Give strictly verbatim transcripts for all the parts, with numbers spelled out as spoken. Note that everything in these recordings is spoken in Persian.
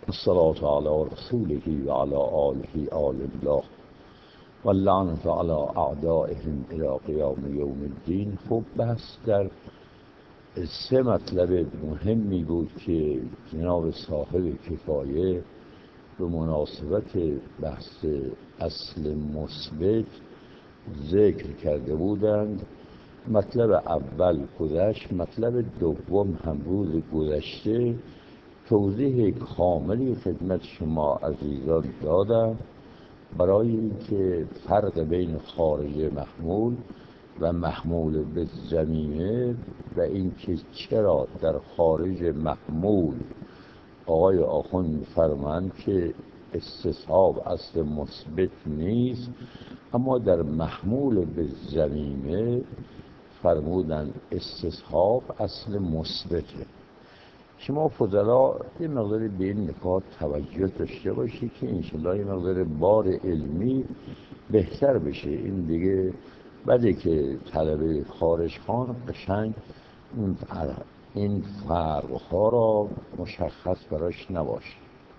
الصلاة على رسوله وعلى آله آل الله واللعنة على أعدائهم إلى قیام یوم الدین. خب بحث در سه مطلب مهمی بود که جناب صاحب کفایه به مناسبت بحث اصل مثبت ذکر کرده بودند. مطلب اول گذشت، مطلب دوم هم روز گذشته توضیح کاملی خدمت شما عزیزان دادم برای اینکه فرق بین خارج محمول و محمول به زمینه و اینکه چرا در خارج محمول آقای آخوند می‌فرمایند که استصحاب اصل مثبت نیست، اما در محمول به زمینه فرمودن استصحاب اصل مثبته. شما فضلا یه مقدار به این نکات توجه داشته باشید که انشالله یه مقدار بار علمی بهتر بشه. این دیگه بده که طلبه خارج خان قشنگ این فرقها را مشخص براش نباشه.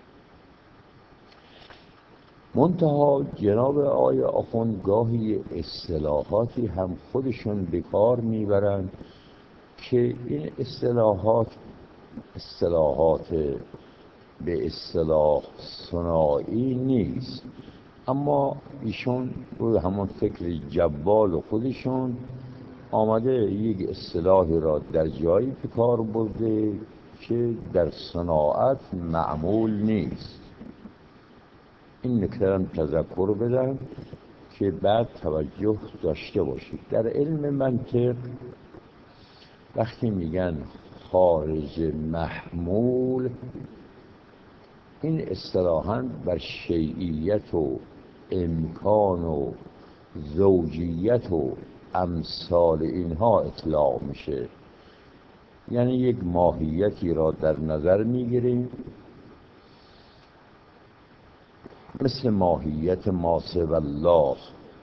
منتها جناب آقای آخوند گاهی اصطلاحاتی هم خودشون به کار میبرند که این اصطلاحات اصطلاحات به اصطلاح صناعی نیست، اما ایشون روی همون فکر جبال خودشون آمده یک اصطلاحی را در جایی به کار برده که در صناعت معمول نیست. این نکته را تذکر بدم که بعد توجه داشته باشید. در علم منطق وقتی میگن خارج محمول، این اصطلاحاً بر شیعیت و امکان و زوجیت و امثال اینها اطلاق میشه. یعنی یک ماهیتی را در نظر میگیریم مثل ماهیت ما سوی الله،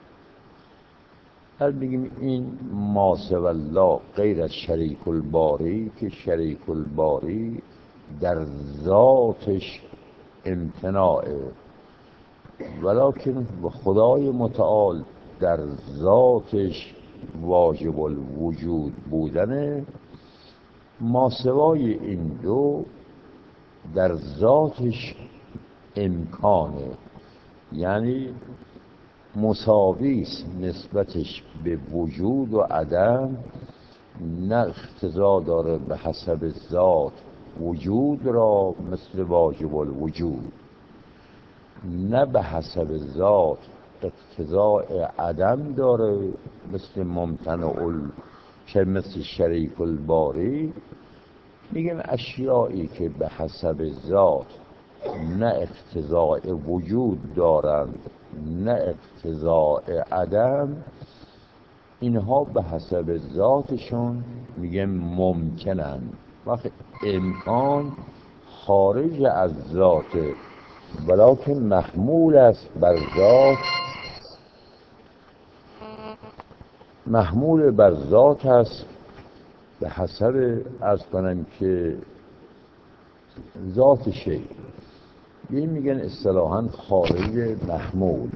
هر بگیم این ما سوی الله غیر از شریک الباری که شریک الباری در ذاتش امتناعه، ولکن خدای متعال در ذاتش واجب الوجود بودنه. ما سوای این دو در ذاتش امکانه، یعنی مساویست نسبتش به وجود و عدم، نه اقتضا داره به حسب ذات وجود را مثل واجب الوجود، نه به حسب ذات اقتضاء عدم داره مثل ممتنع ال... چه مثل شریک الباری. میگیم اشیایی که به حسب ذات نه اقتضاء وجود دارند نه اقتضاء عدم، اینها به حسب ذاتشون میگیم ممکنند. وقت امکان خارج از ذاته ولکن محمول است بر ذات، محمول بر ذات است به حسب از کنم که ذات شی. این میگن اصطلاحاً خارج محمول.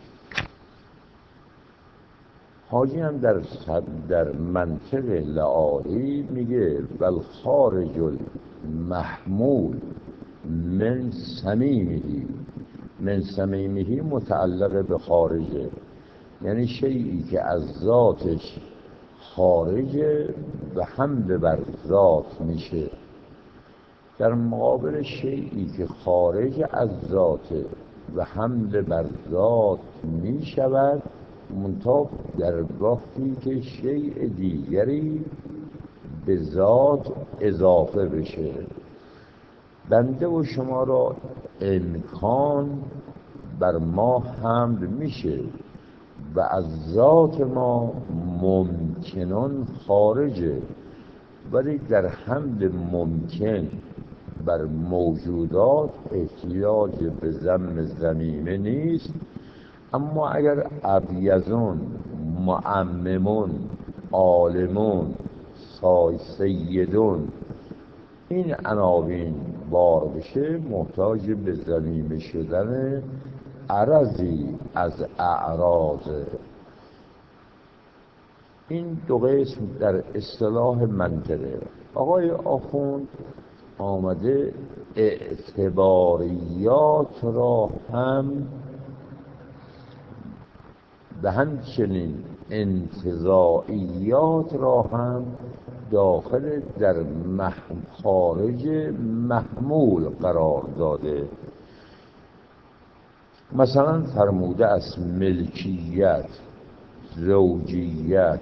حاجی هم در در منطق لعالی میگه بل خارج المحمول من صمیمه، من صمیمه متعلق به خارجه، یعنی شیئی که از ذاتش خارجه و حمل بر ذات میشه، در مقابل شیئی که خارج از ذاته و حمل بر ذات می شود منتها در وقتی که شیء دیگری به ذات اضافه بشه. بنده و شما را امکان بر ما حمل میشه و از ذات ما ممکنون خارجه، ولی در حمل ممکن بر موجودات احتیاج به ضم ضمیمه نیست. اما اگر ابیضون، معممون، عالمون، سیدون این عناوین بار بشه محتاج به ضمیمه شدن عرضی از اعراضه. این دو قسم در اصطلاح منطقه. آقای آخوند آمده اعتباریات را هم و همچنین انتزاعیات را هم داخل در خارج محمول قرار داده. مثلا فرموده از ملکیت، زوجیت،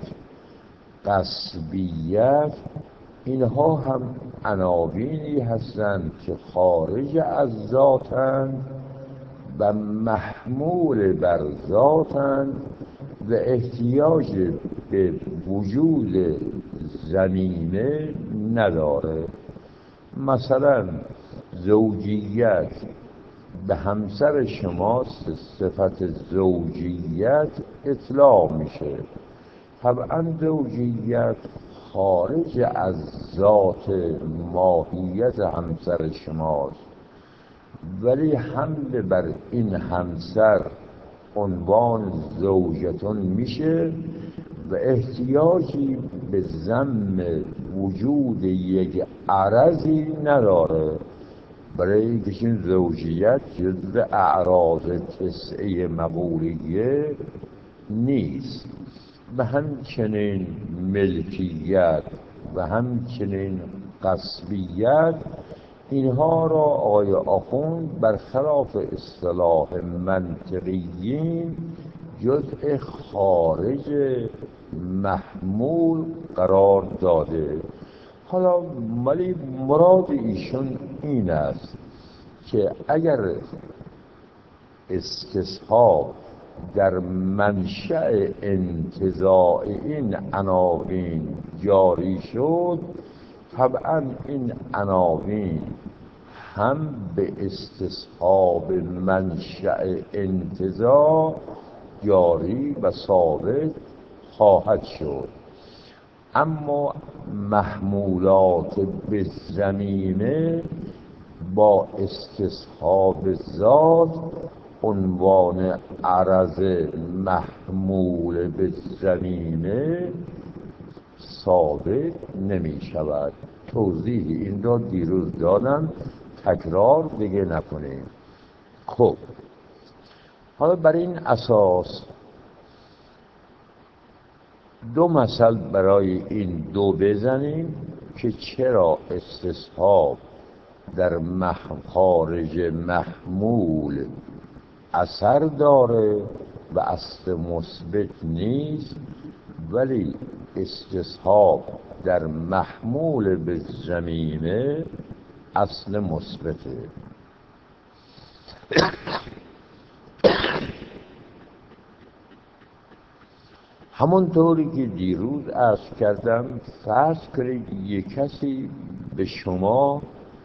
غصبیت، اینها هم عناوینی هستند که خارج از ذاتند و محمول بر ذاتند و احتیاج به وجود ضمیمه نداره. مثلا زوجیت به همسر شماست، صفت زوجیت اطلاق میشه. طبعا زوجیت خارج از ذات ماهیت همسر شماست، ولی حمل بر این همسر عنوان زوجتون میشه و احتیاجی به ضم وجود یک عرضی نداره، برای اینکه این زوجیت جزء اعراض تسعه مقولیه نیست. و همچنین ملکیت و همچنین غصبیت، اینها را آقای آخوند برخلاف اصطلاح منطقیین جزء خارج محمول قرار داده. حالا ولی مراد ایشون این است که اگر استصحاب در منشأ انتزاع این عناوین جاری شد، طبعا این عناوین هم به استصحاب منشأ انتزاع جاری و ثابت خواهد شد. اما محمولات به ضمیمه با استصحاب ذات عنوان عرض محمول به ضمیمه ثابت نمی شود. توضیح این را دیروز دادم، تکرار دیگه نکنیم. خب حالا بر این اساس دو مثل برای این دو بزنیم که چرا استصحاب در خارج محمول اثر داره و اصل مثبت نیست، ولی استصحاب در محمول به ضمیمه اصل مثبته. همونطوری که دیروز عرض کردم، فرض کنید یک کسی به شما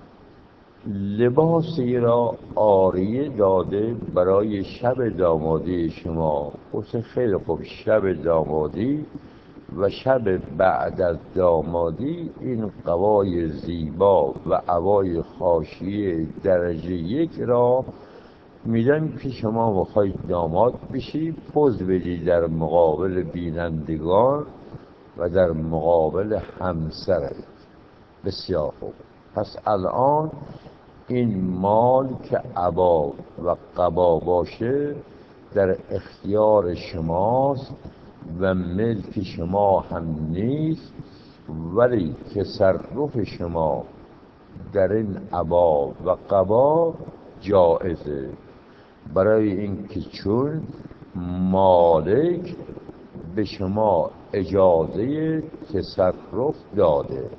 لباسی را عاریه داده برای شب دامادی شما. گفته خیلی خوب، شب دامادی و شب بعد از دامادی این قبای زیبا و عبای حاشیه درجه یک را میدن که شما بخواید داماد بشی، پوز بدی در مقابل بینندگان و در مقابل همسرت. بسیار خوب. پس الان این مال که عبا و قبا باشه در اختیار شماست و ملک شما هم نیست، ولی تصرف شما در این عبا و قبا جایزه، برای اینکه چون مالک به شما اجازه تصرف داده.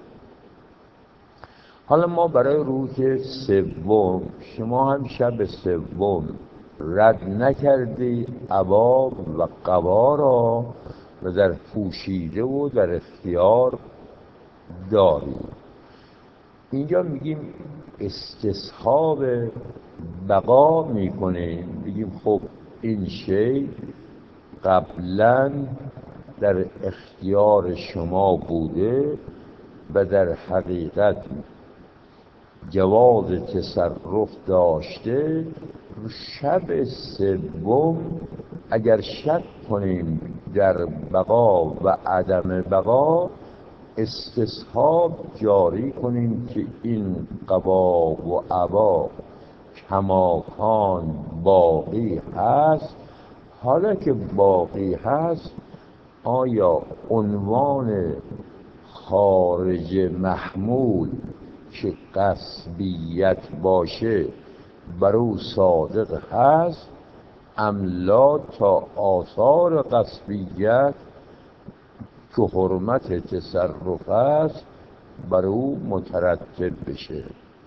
حالا ما برای روز سوم، شما هم شب سوم رد نکردی عبا و قبا را و در پوشیده و در اختیار داری. اینجا میگیم استصحاب بقا میکنیم، بگیم خب این شی قبلا در اختیار شما بوده و در حقیقت جواز تصرف داشته، شب سوم اگر شک کنیم در بقا و عدم بقا، استصحاب جاری کنیم که این قبا و عبا کماکان باقی هست. حالا که باقی هست، آیا عنوان خارج محمول که غصبیت باشه بر او صادق هست، ام لا تا آثار غصبیت که حرمت تصرف است بر او مترتب بشه.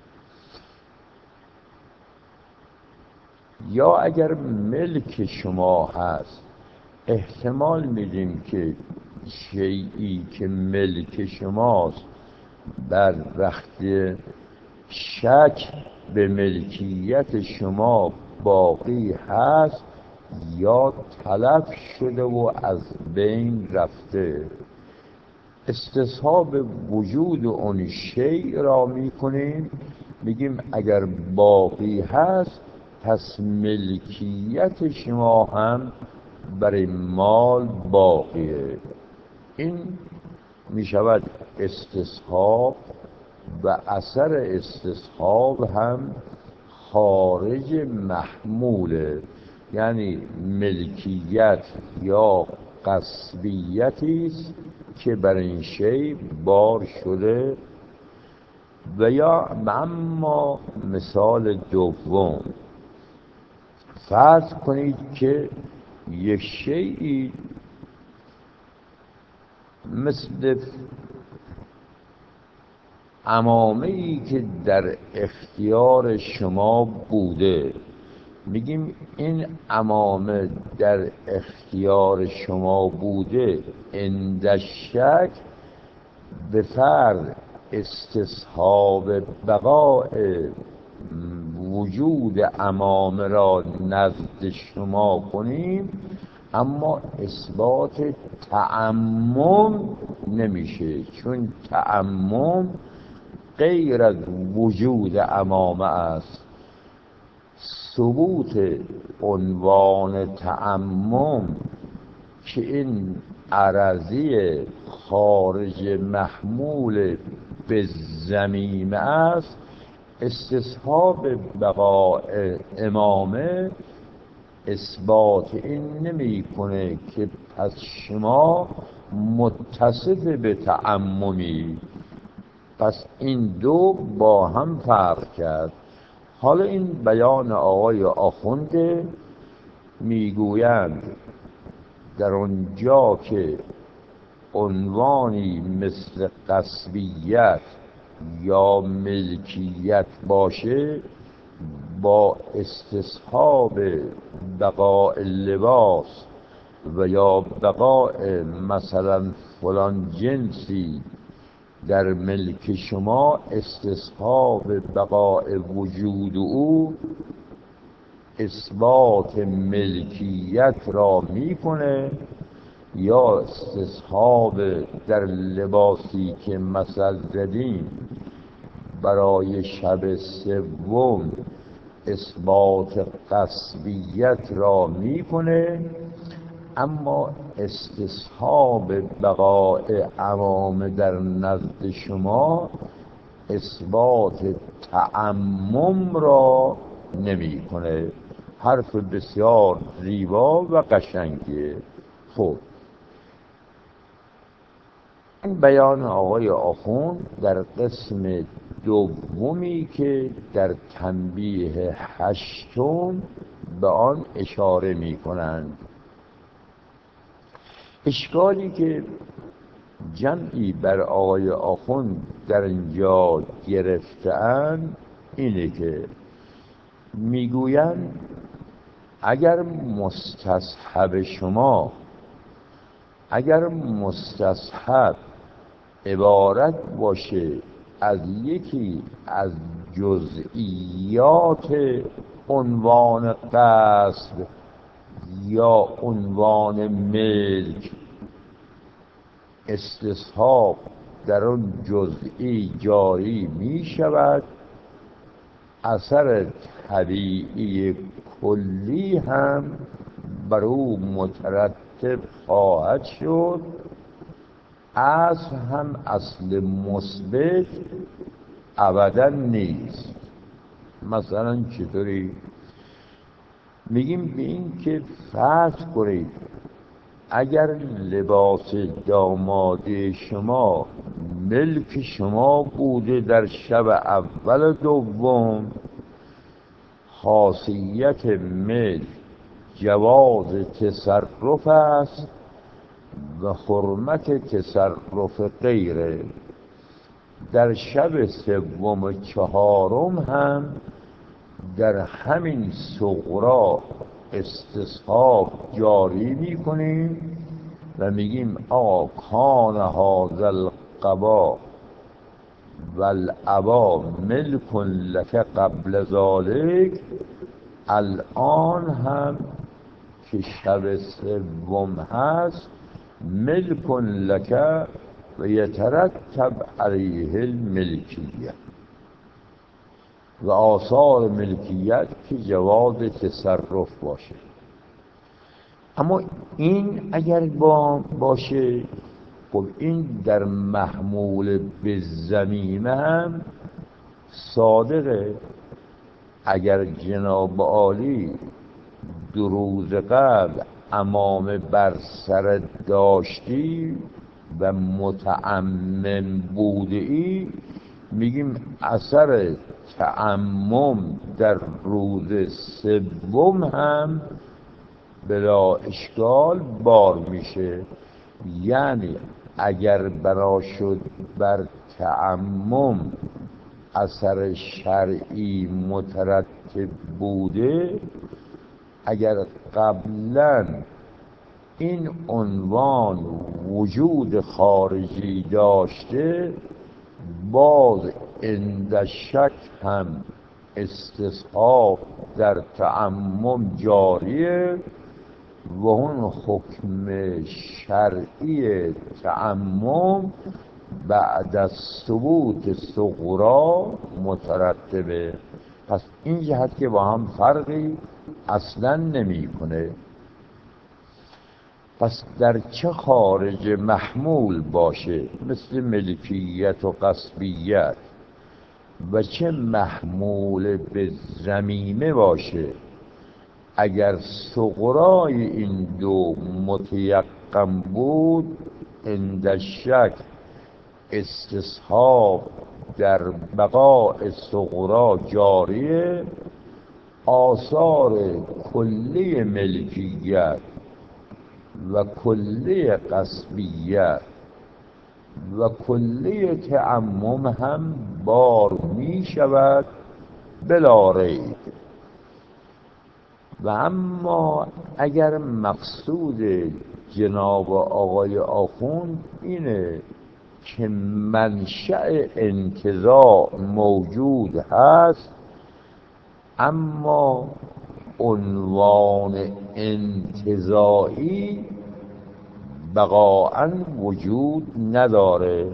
یا اگر ملک شما هست، احتمال میدیم که شیئی که ملک شماست در وقت شک به ملکیت شما باقی هست یا تلف شده و از بین رفته، استصحاب وجود اون شیء را میکنیم، میگیم اگر باقی هست پس ملکیت شما هم برای مال باقیه. این میشود استصحاب و اثر استصحاب هم خارج محموله، یعنی ملکیت یا غصبیتی است که بر این شی بار شده. و یا اما مثال دوم، فرض کنید که یک شیئی مثل عمامه‌ای که در اختیار شما بوده، میگیم این عمامه در اختیار شما بوده، عند شک به فرض استصحاب بقاء وجود عمامه را نزد شما کنیم، اما اثبات تعمم نمیشه، چون تعمم غیر از وجود عمامه است. ثبوت عنوان تعمم که این عرضی خارج محمول به ضمیمه است، استصحاب بقاء امامه اثبات این نمی کنه که پس شما متصف به تعممی. پس این دو با هم فرق کرد. حالا این بیان آقای آخونده، میگویند در اونجا که عنوانی مثل غصبیت یا ملکیت باشه، با استصحاب بقاء لباس و یا بقاء مثلا فلان جنسی در ملک شما، استصحاب بقاء وجود او اثبات ملکیت را میکنه. یا استصحاب در لباسی که مثل زدیم برای شب سوم اثبات غصبیت را میکنه، اما استصحاب بقاء عمامه در نزد شما اثبات تعمم را نمیکنه. حرف بسیار زیبا و قشنگیه. خب این بیان آقای آخوند در قسم دومی که در تنبیه هشتم به آن اشاره می کنند. اشکالی که جمعی بر آقای آخوند در اینجا گرفته‌اند اینه که میگویند اگر مستصحب شما اگر مستصحب عبارت باشه از یکی از جزئیات عنوان قصد یا عنوان ملک، استصحاب در آن جزئی جاری می شود اثر طبیعی کلی هم بر او مترتب خواهد شد. اصل هم اصل مثبت ابدا نیست. مثلا چطوری؟ میگیم به این که فرض کنید اگر لباس دامادی شما ملک شما بوده در شب اول و دوم، خاصیت ملک جواز تصرف است و حرمت تصرف غیره. در شب سوم و چهارم هم در همین صغرا استصحاب جاری میکنیم و میگیم آقا کان هذا القبا و العبا ملک لک قبل ذلک، الان هم که شب سوم هست ملک لک و یترتب علیه الملکیه و آثار ملکیت که جواز تصرف باشه. اما این اگر با باشه، خب این در محمول به ضمیمه هم صادقه. اگر جناب عالی دو روز قبل عمامه بر سر داشتی و متعمم بوده ای، میگیم اثر تعمم در روز سوم هم بلا اشکال بار میشه. یعنی اگر بنا شد بر تعمم اثر شرعی مترتب بوده، اگر قبلا این عنوان وجود خارجی داشته، باز عند شک هم استصحاب در تعمم جاریه و اون حکم شرعی تعمم بعد از ثبوت صغرا مترتبه. پس این جهت که با هم فرقی اصلا نمی کنه. پس در چه خارج محمول باشه مثل ملکیت و غصبیت و چه محمول به ضمیمه باشه، اگر صغرای این دو متیقن بود، عند شک استصحاب در بقاء صغرا جاریه. آثار کلی ملکیت و کلی غصبیت و کلی تعمم هم بار می شود بلا ریب. و اما اگر مقصود جناب آقای آخوند اینه که منشأ انتزاع موجود هست اما عنوان انتزاعی بقاءً وجود نداره،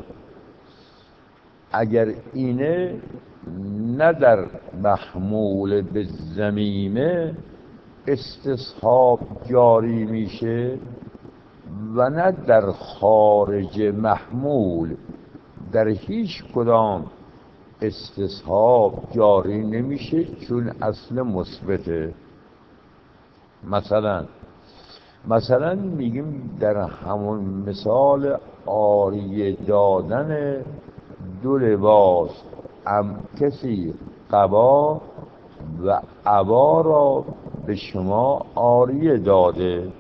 اگر اینه نه در محمول به ضمیمه استصحاب جاری میشه و نه در خارج محمول در هیچ کدام استصحاب جاری نمیشه، چون اصل مثبته. مثلا مثلا میگیم در همون مثال عاریه دادن دو لباس، ام کسی قبا و عبا را به شما عاریه داده،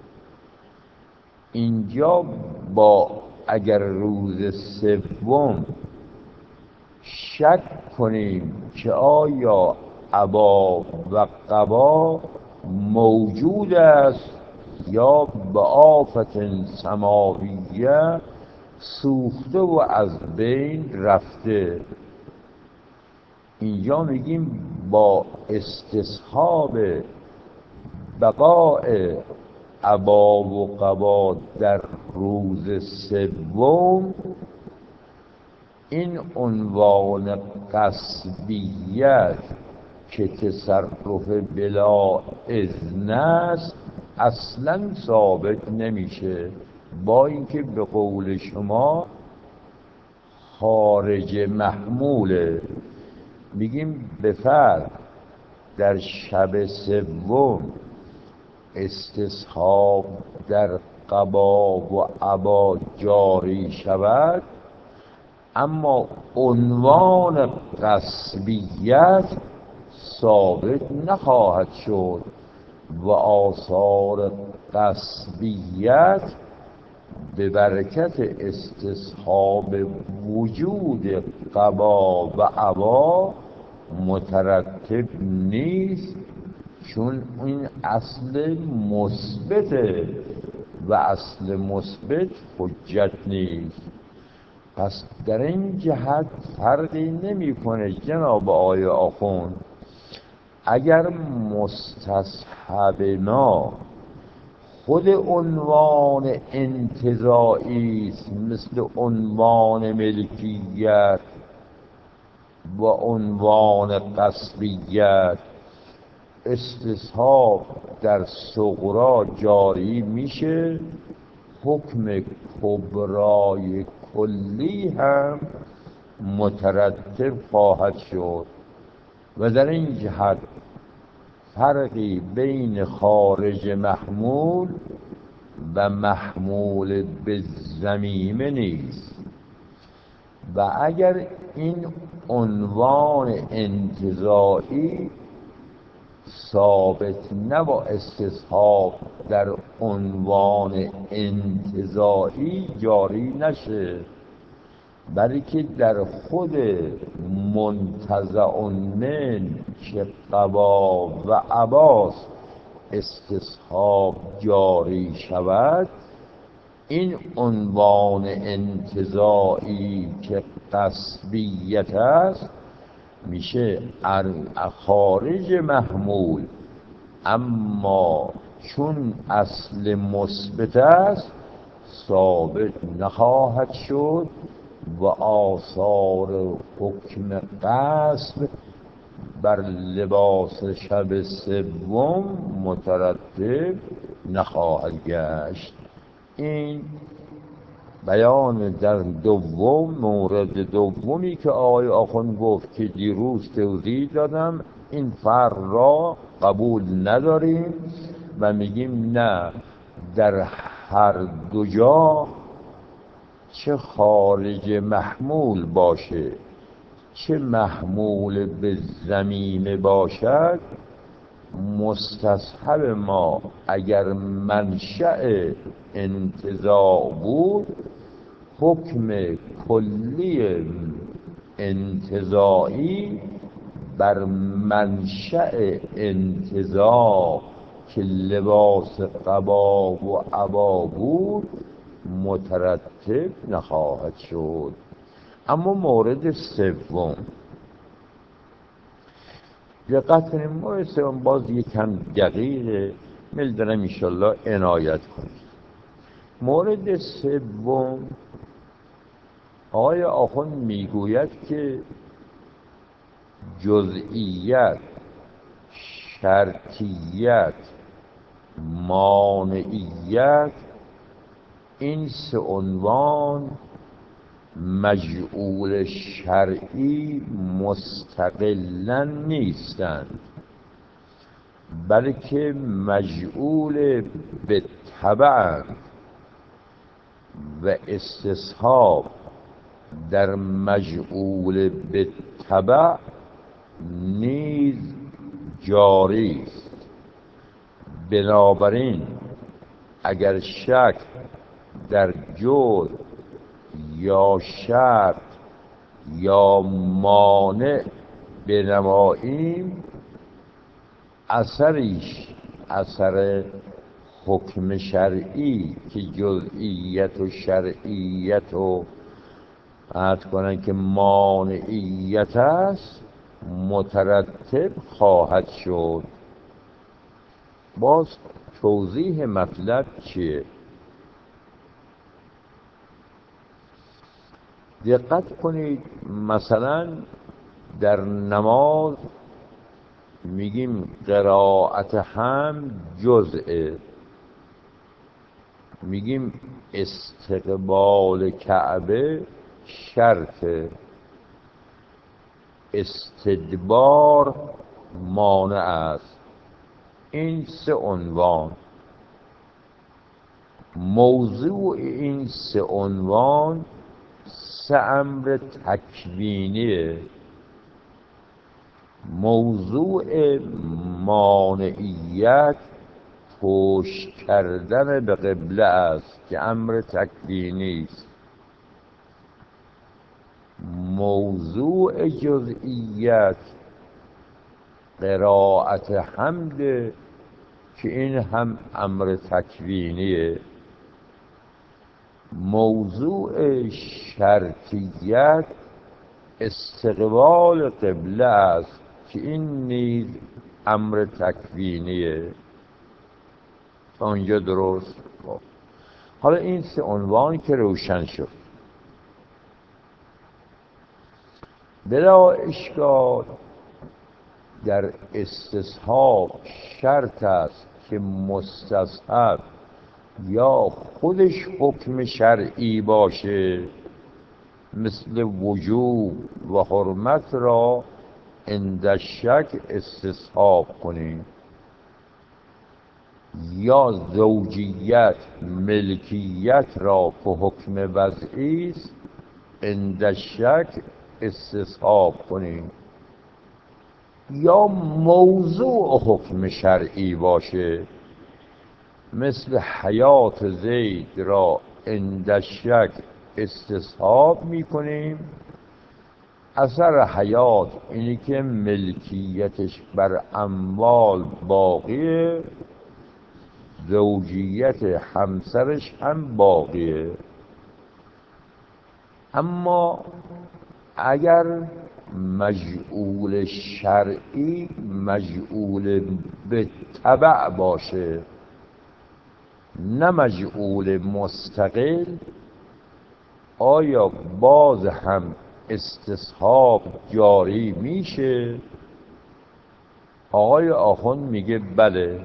اینجا با اگر روز سوم شک کنیم که آیا عبا و قبا موجود است یا به آفت سماویه سوخته و از بین رفته، اینجا میگیم با استصحاب بقاء عبا و قبا در روز سوم این عنوان غصبیت که تصرف بلا اذن است اصلا ثابت نمیشه، با اینکه به قول شما خارج محموله. میگیم به فرض در شب سوم استصحاب در قبا و عبا جاری شود، اما عنوان غصبیت ثابت نخواهد شد و آثار غصبیت به برکت استصحاب وجود قبا و عبا مترتب نیست، چون این اصل مثبته و اصل مثبت حجت نیست. پس در این جهت فرقی نمیکنه جناب آقای آخوند، اگر مستصحب ما خود عنوان انتزاعی است مثل عنوان ملکیت و عنوان قصبیت، استصحاب در صغرا جاری میشه، حکم کبرای کلی هم مترتب خواهد شد. و در این جهت فرقی بین خارج محمول و محمول به ضمیمه نیست. و اگر این عنوان انتزاعی ثابت نه با استصحاب در عنوان انتزاعی جاری نشه، بلکه در خود منتزع من که قبا و عباس استصحاب جاری شود، این عنوان انتزاعی که قصبیت است میشه خارج محمول، اما چون اصل مثبت است ثابت نخواهد شد و آثار حکم قصب بر لباس شب سوم مترتب نخواهد گشت. این بیان در دوم، مورد دومی که آقای آخوند گفت که دیروز توضیح دادم، این فرق را قبول نداریم و میگیم نه، در هر دو جا چه خارج محمول باشه چه محمول به ضمیمه باشد، مستصحب ما اگر منشأ انتزاع بود، حکم کلی انتزاعی بر منشأ انتزاع که لباس قبا و عبا بود مترتب نخواهد شد. اما مورد سوم دقت کنیم، مورد سوم باز یکم دقیقه، مل دارم انشالله عنایت کنیم. مورد سوم آقای آخوند میگوید که جزئیت، شرطیت، مانعیت، این سه عنوان مجعول شرعی مستقلا نیستند، بلکه مجعول به تبع و استصحاب در مجعول به تبع نیز جاری است. بنابراین اگر شک در جز یا شرط یا مانع بنماییم، اثریش اثر حکم شرعی که جزئیت و شرعیت و قطع کنن که مانعیت است مترتب خواهد شد. باز توضیح مطلب چیه؟ دقت کنید، مثلا در نماز میگیم قرائت هم جزءه، میگیم استقبال کعبه شرطه، استدبار مانع است. این سه عنوان، موضوع این سه عنوان سه امر تکوینیه. موضوع مانعیت پشت کردن به قبله است که امر تکوینی است. موضوع جزئیت قرائت حمد که این هم امر تکوینیه. موضوع شرطیت استقبال قبله است که این نیز امر تکوینیه. تا اینجا درست؟ حالا این سه عنوان که روشن شد، بلا اشکال در استصحاب شرط است که مستصحب یا خودش حکم شرعی باشه، مثل وجوب و حرمت را عند شک استصحاب کنیم، یا زوجیت ملکیت را که حکم وضعی است عند شک استصحاب کنیم، یا موضوع حکم شرعی باشه، مثل حیات زید را عند شک استصحاب میکنیم. اثر حیات اینی که ملکیتش بر اموال باقیه، زوجیت همسرش هم باقیه. اما اگر مجعول شرعی مجعول به تبع باشه، نه مجعول مستقل، آیا باز هم استصحاب جاری میشه؟ آقای آخوند میگه بله،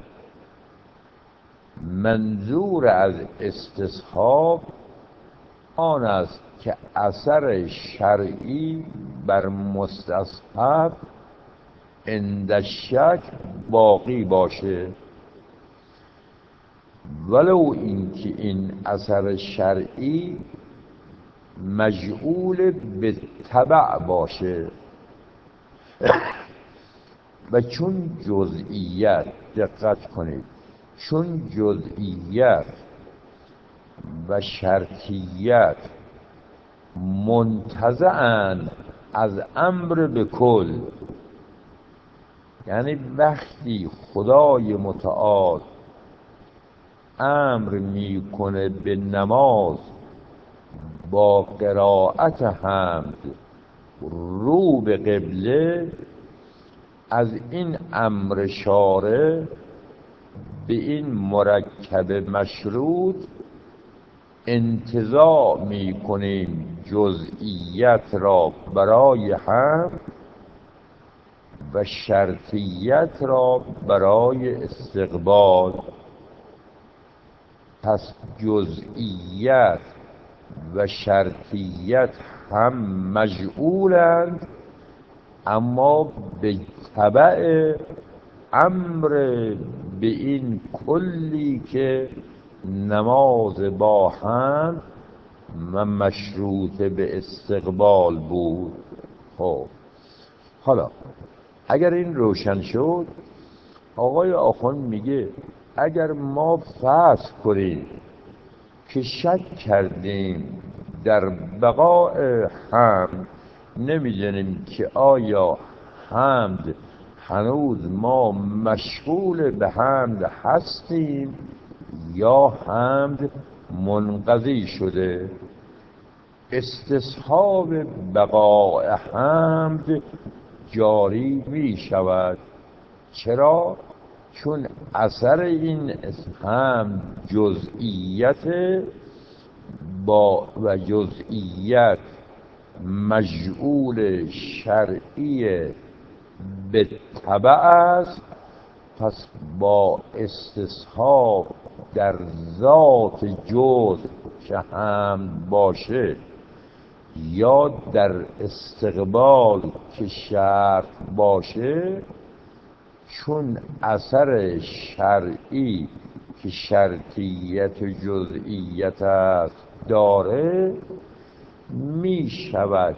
منظور از استصحاب آن است که اثر شرعی بر مستصحب عند شک باقی باشه، ولو اینکه این اثر شرعی مجعول به تبع باشه. و چون جزئیت، دقت کنید، چون جزئیت و شرطیت منتزعاً از امر به کل، یعنی وقتی خدای متعال امر میکنه به نماز با قرائت حمد رو به قبله، از این امر شارع به این مرکب مشروط انتزاع می کنیم جزئیت را برای حمد و شرطیت را برای استقبال. پس جزئیت و شرطیت هم مجعولند، اما به تبع امر به این کلی که نماز با هم و مشروط به استقبال بود. خب حالا اگر این روشن شد، آقای آخوند میگه اگر ما فرض کنیم که شک کردیم در بقاء حمد، نمیدونیم که آیا حمد هنوز ما مشغول به حمد هستیم یا حمد منقضی شده، استصحاب بقاء حمد جاری می شود. چرا؟ چون اثر این حمد جزئیت با و جزئیت مجعول شرعی به تبع است. پس با استصحاب در ذات جزء که حمد باشه یا در استقبال که شرط باشه، چون اثر شرعی که شرطیت و جزئیت است داره، می شود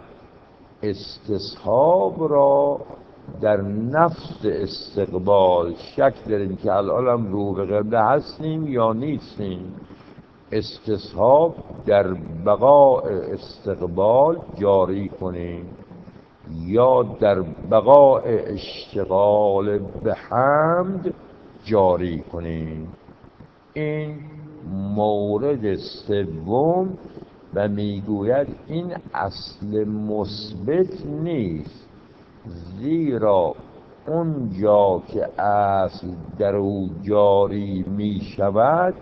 استصحاب را در نفس استقبال. شک داریم که الان رو به قبله هستیم یا نیستیم. استصحاب در بقاء استقبال جاری کنیم یا در بقاء اشتغال به حمد جاری کنیم. این مورد سوم و میگوید این اصل مثبت نیست، زیرا اونجا که اصل در او جاری می شود،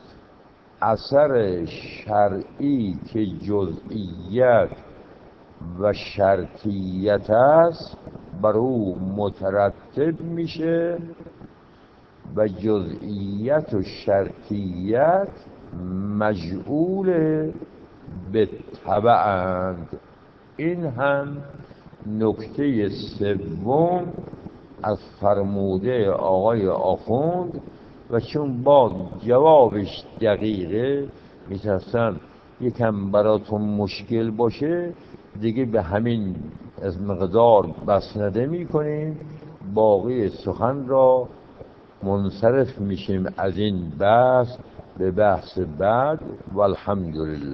اثر شرعی که جزئیت و شرطیت است بر او مترتب میشه و جزئیت و شرطیت مجعول به تبعند. این هم نکته سوم از فرموده آقای آخوند و چون با جوابش دقیقه میترسم یکم براتون مشکل باشه، دیگه به همین از مقدار بسنده میکنیم، باقی سخن را منصرف میشیم از این بحث به بحث بعد. والحمدلله.